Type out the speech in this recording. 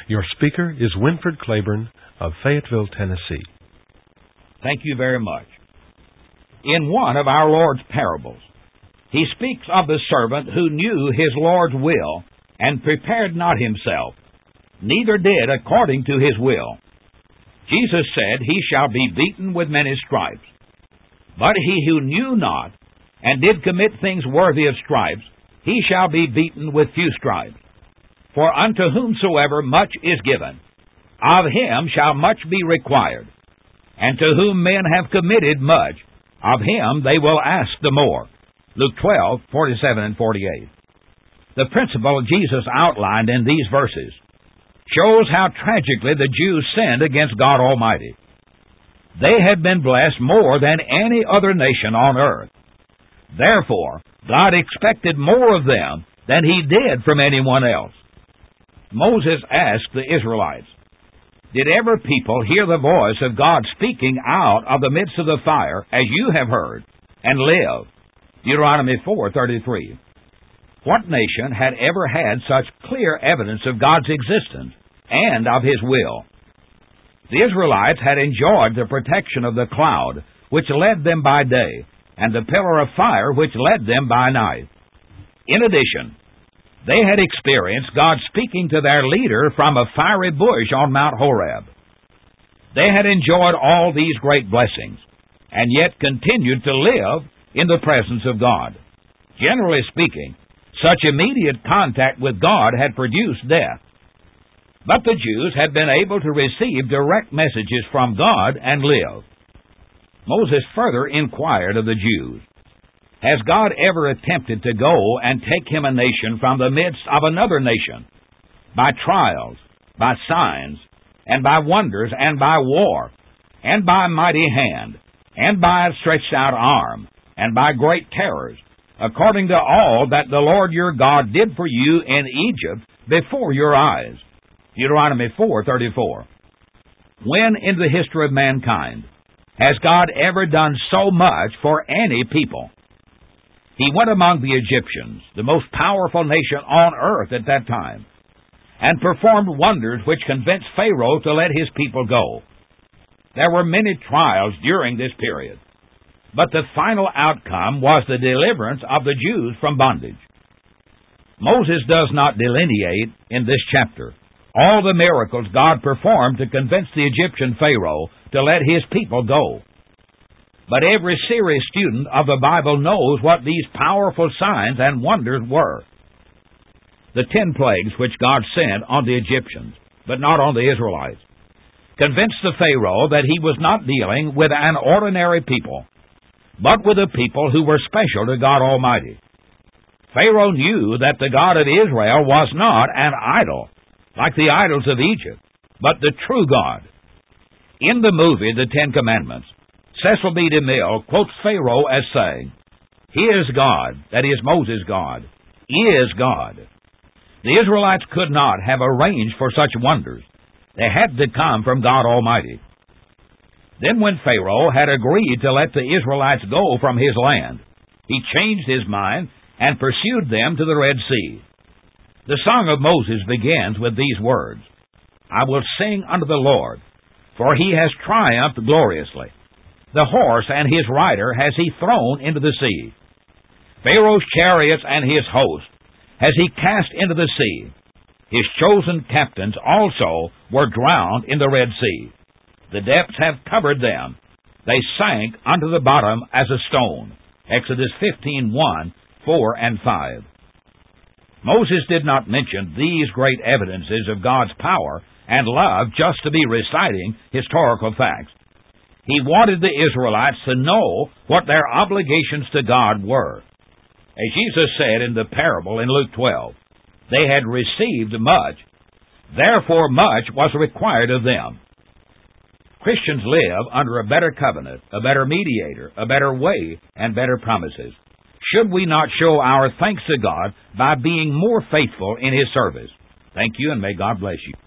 Your speaker is Winfred Claiborne of Fayetteville, Tennessee. Thank you very much. In one of our Lord's parables, he speaks of the servant who knew his Lord's will and prepared not himself, neither did according to his will. Jesus said, "He shall be beaten with many stripes." But he who knew not, and did commit things worthy of stripes, he shall be beaten with few stripes. For unto whomsoever much is given, of him shall much be required. And to whom men have committed much, of him they will ask the more. Luke 12:47 and 48. The principle Jesus outlined in these verses shows how tragically the Jews sinned against God Almighty. They had been blessed more than any other nation on earth. Therefore, God expected more of them than He did from anyone else. Moses asked the Israelites, "Did ever people hear the voice of God speaking out of the midst of the fire, as you have heard, and live?" Deuteronomy 4:33. What nation had ever had such clear evidence of God's existence and of His will? The Israelites had enjoyed the protection of the cloud, which led them by day, and the pillar of fire, which led them by night. In addition, they had experienced God speaking to their leader from a fiery bush on Mount Horeb. They had enjoyed all these great blessings, and yet continued to live in the presence of God. Generally speaking, such immediate contact with God had produced death. But the Jews had been able to receive direct messages from God and live. Moses further inquired of the Jews, "Has God ever attempted to go and take him a nation from the midst of another nation, by trials, by signs, and by wonders, and by war, and by mighty hand, and by a stretched out arm, and by great terrors, according to all that the Lord your God did for you in Egypt before your eyes?" Deuteronomy 4:34. When in the history of mankind has God ever done so much for any people? He went among the Egyptians, the most powerful nation on earth at that time, and performed wonders which convinced Pharaoh to let his people go. There were many trials during this period, but the final outcome was the deliverance of the Jews from bondage. Moses does not delineate in this chapter all the miracles God performed to convince the Egyptian Pharaoh to let his people go. But every serious student of the Bible knows what these powerful signs and wonders were. The 10 plagues which God sent on the Egyptians, but not on the Israelites, convinced the Pharaoh that he was not dealing with an ordinary people, but with a people who were special to God Almighty. Pharaoh knew that the God of Israel was not an idol, like the idols of Egypt, but the true God. In the movie, The 10 Commandments, Cecil B. DeMille quotes Pharaoh as saying, "His God," that is Moses' God, "is God." The Israelites could not have arranged for such wonders. They had to come from God Almighty. Then when Pharaoh had agreed to let the Israelites go from his land, he changed his mind and pursued them to the Red Sea. The Song of Moses begins with these words, "I will sing unto the Lord, for he has triumphed gloriously. The horse and his rider has he thrown into the sea. Pharaoh's chariots and his host has he cast into the sea. His chosen captains also were drowned in the Red Sea. The depths have covered them. They sank unto the bottom as a stone." Exodus 15:1, 4, and 5. Moses did not mention these great evidences of God's power and love just to be reciting historical facts. He wanted the Israelites to know what their obligations to God were. As Jesus said in the parable in Luke 12, they had received much, therefore much was required of them. Christians live under a better covenant, a better mediator, a better way, and better promises. Should we not show our thanks to God by being more faithful in His service? Thank you, and may God bless you.